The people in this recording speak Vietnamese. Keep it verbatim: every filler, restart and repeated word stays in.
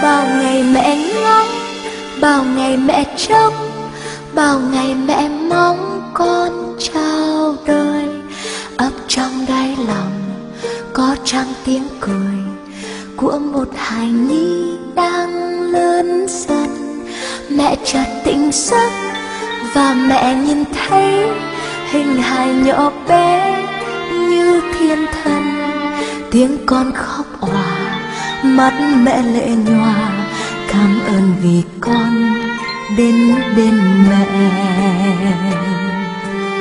Bao ngày mẹ ngóng, bao ngày mẹ trông, bao ngày mẹ mong con chào đời. Ấp trong đáy lòng có trăng tiếng cười của một hài nhi đang lớn dần. Mẹ chợt tỉnh giấc và mẹ nhìn thấy hình hài nhỏ bé như thiên thần. Tiếng con khóc òa, mắt mẹ lệ nhòa, cảm ơn vì con đến bên mẹ.